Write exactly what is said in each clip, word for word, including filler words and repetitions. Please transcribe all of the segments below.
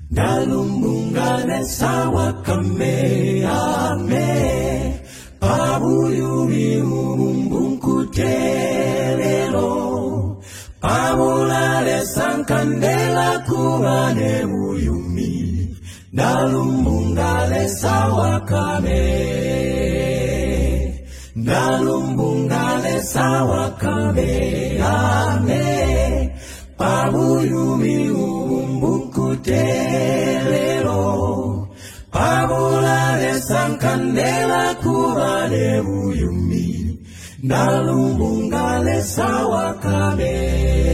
Nalumbungale sawa kame ame Pabuyumi umbunkutelelo Pabulale sankandela kubane uyumi Nalumbungale sawa kame Nalumbungale sawa kame ame Pabuyumi umbunkutelelo Pabulale sankandela kubane uyumi Nalumbungale sawa kame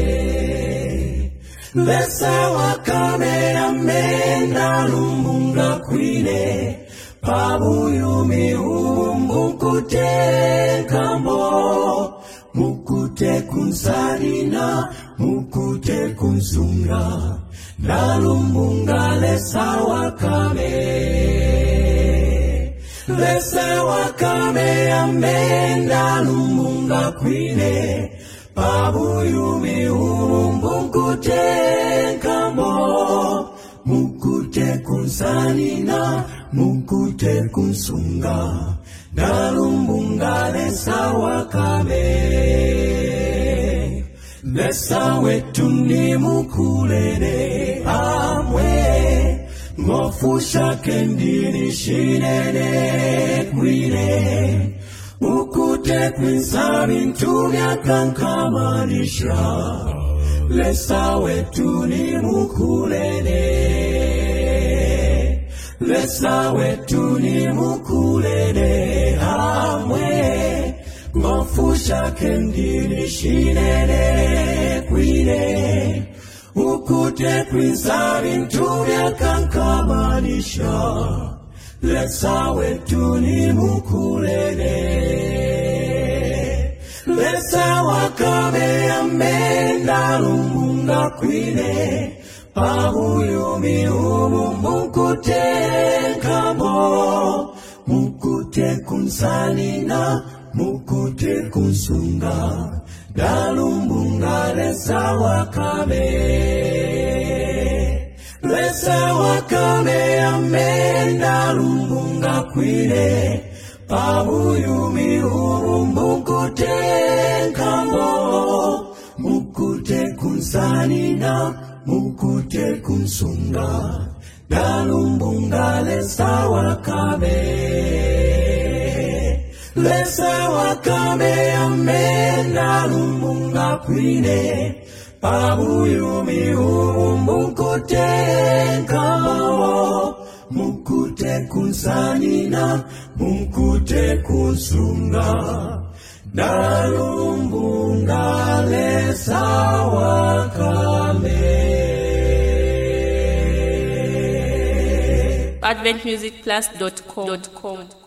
Lesa wakame ame Nalumbunga kwine Pabuyumi umbukute kambo Mukute kunsanina Mukute kunsunga Nalumbunga lesa wakame Lesa wakame ame Nalumbunga kwine Pabuyumi umbukute kambo Mukute kunsanina Mukute kunsunga Nalumbunga lesa wakame Lesa wetu ni mukulene amwe Ngofusha kendini shinene kwine Mukute kwinsabi ntumya kankamanisha Lesa wetu ni mukulene Lesa wetu ni mukulene amwe Ngofusha kendini shinene kwine Mukute kwinsabi ntumya kankamanisha Lesa wetu ni mukulene Lesa wakame ame Nalumbunga kwine Pabuyumi umbukute kambo Mukute kunsanina Mukute kunsunga Nalumbunga lesa wakame Lesa wakame ame Nalumbunga kwine Pabuyumi umbukute kambo Mukute kunsanina Mukute kunsunga Nalumbunga lesa wakame Lesa wakame ame Nalumbunga kwine Pabuyumi umbukute kambo Mukute kunsanina Mukute kunsunga Nalumbunga lesa wakame advent music plus dot com